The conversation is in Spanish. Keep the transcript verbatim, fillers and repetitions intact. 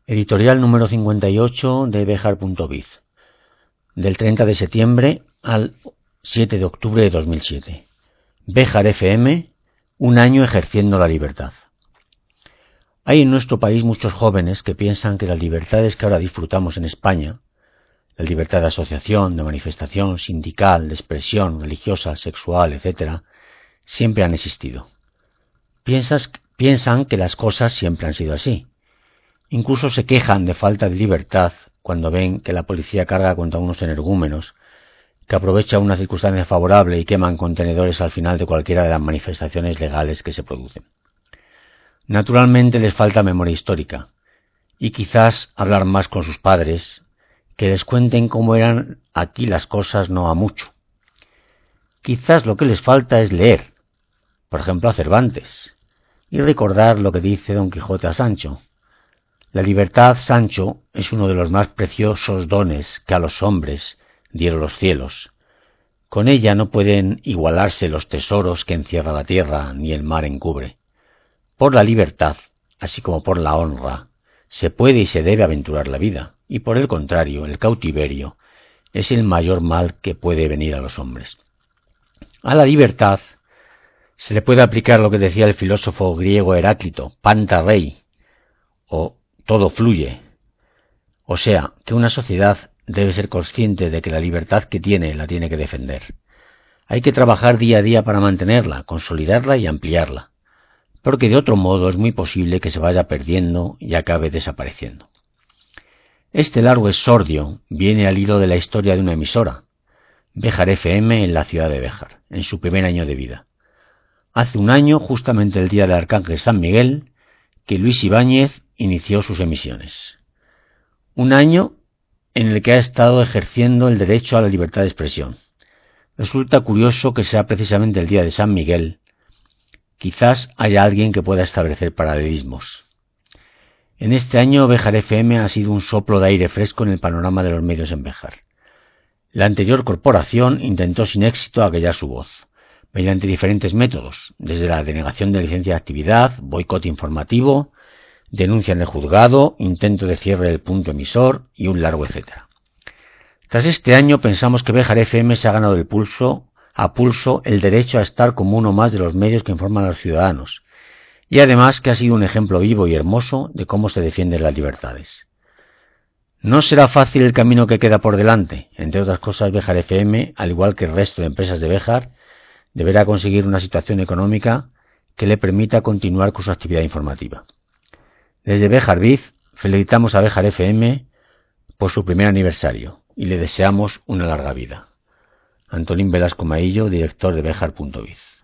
Editorial número cincuenta y ocho de Béjar punto biz, del treinta de septiembre al siete de octubre de dos mil siete. Béjar F M, un año ejerciendo la libertad. Hay en nuestro país muchos jóvenes que piensan que las libertades que ahora disfrutamos en España, la libertad de asociación, de manifestación, sindical, de expresión, religiosa, sexual, etcétera, siempre han existido. Piensas, piensan que las cosas siempre han sido así. Incluso se quejan de falta de libertad cuando ven que la policía carga contra unos energúmenos que aprovechan una circunstancia favorable y queman contenedores al final de cualquiera de las manifestaciones legales que se producen. Naturalmente les falta memoria histórica y quizás hablar más con sus padres, que les cuenten cómo eran aquí las cosas no ha mucho. Quizás lo que les falta es leer, por ejemplo a Cervantes, y recordar lo que dice Don Quijote a Sancho. La libertad, Sancho, es uno de los más preciosos dones que a los hombres dieron los cielos. Con ella no pueden igualarse los tesoros que encierra la tierra ni el mar encubre. Por la libertad, así como por la honra, se puede y se debe aventurar la vida, y por el contrario, el cautiverio es el mayor mal que puede venir a los hombres. A la libertad se le puede aplicar lo que decía el filósofo griego Heráclito, panta rei, o todo fluye. O sea, que una sociedad debe ser consciente de que la libertad que tiene la tiene que defender. Hay que trabajar día a día para mantenerla, consolidarla y ampliarla, porque de otro modo es muy posible que se vaya perdiendo y acabe desapareciendo. Este largo exordio viene al hilo de la historia de una emisora, Béjar F M, en la ciudad de Béjar, en su primer año de vida. Hace un año, justamente el día del Arcángel San Miguel, que Luis Ibáñez inició sus emisiones. Un año en el que ha estado ejerciendo el derecho a la libertad de expresión. Resulta curioso que sea precisamente el día de San Miguel. Quizás haya alguien que pueda establecer paralelismos. En este año Béjar F M ha sido un soplo de aire fresco en el panorama de los medios en Béjar. La anterior corporación intentó sin éxito aquellar su voz, mediante diferentes métodos, desde la denegación de licencia de actividad, boicot informativo, denuncia en el juzgado, intento de cierre del punto emisor y un largo etcétera. Tras este año pensamos que Béjar F M se ha ganado el pulso, a pulso el derecho a estar como uno más de los medios que informan a los ciudadanos, y además que ha sido un ejemplo vivo y hermoso de cómo se defienden las libertades. No será fácil el camino que queda por delante. Entre otras cosas, Béjar F M, al igual que el resto de empresas de Béjar, deberá conseguir una situación económica que le permita continuar con su actividad informativa. Desde Béjar Biz felicitamos a Béjar F M por su primer aniversario y le deseamos una larga vida. Antolín Velasco Maillo, director de Béjar punto biz.